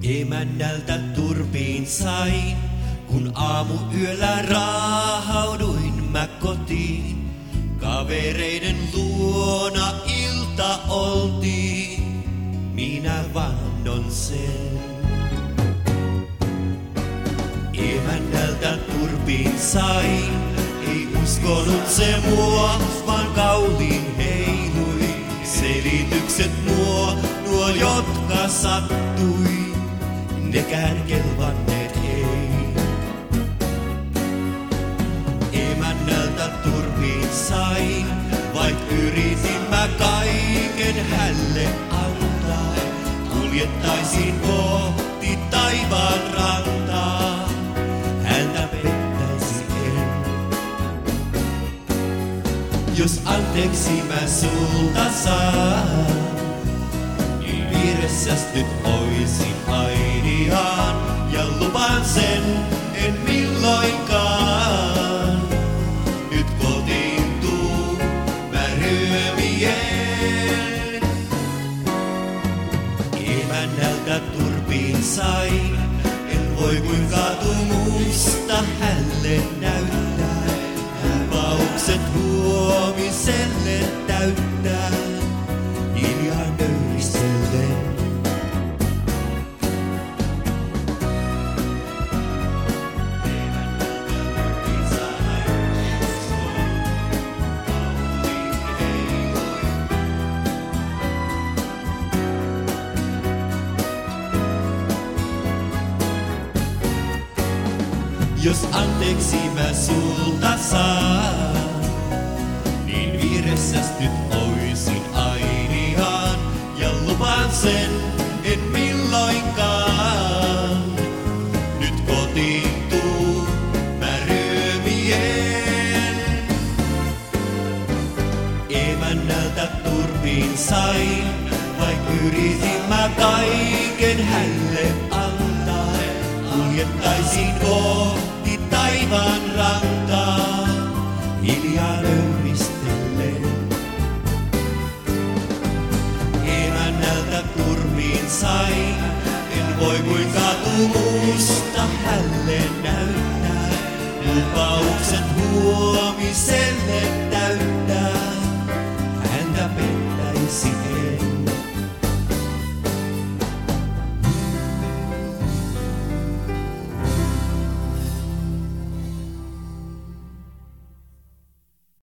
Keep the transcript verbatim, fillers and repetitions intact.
Emännältä turpiin sain, kun aamuyöllä raahauduin mä kotiin. Kavereiden luona ilta oltiin, minä vannon sen. Emännältä turpiin sain, ei uskonut se mua, vaan kaulin heilui. Selitykset nuo, nuo jotka sattui, nekään kelvanneet ei. Emännältä turpiin sain, vaik yritin mä kaiken hälle antaa. Kuljettaisin kohti taivaan rantaa, häntä pettäisi en. Jos anteeksi mä sulta saan, niin vieressäs nyt oisin ainiaan. Ja lupaan sen, en milloinkaan nyt kotiin tuu mä ryömien. Emännältä turpiin sain, en voi kuin katumusta hälle näyttää. Lupaukset huomiselle täyttää, hiljaa nöyristellen. Jos anteeksi mä sulta saan, niin vieressäs nyt oisin ainiaan. Ja lupaan sen, en milloinkaan nyt kotiin tuu mä ryömien. Emännältä turpiin sain, vaik yritin mä kaiken hälle antaa. Kuljettaisin kohti taivaan rantaa, hiljaa nöyristellen. Emännältä turpiin sain, en voi kuin katumusta hälle näyttää. Lupaukset huomiselle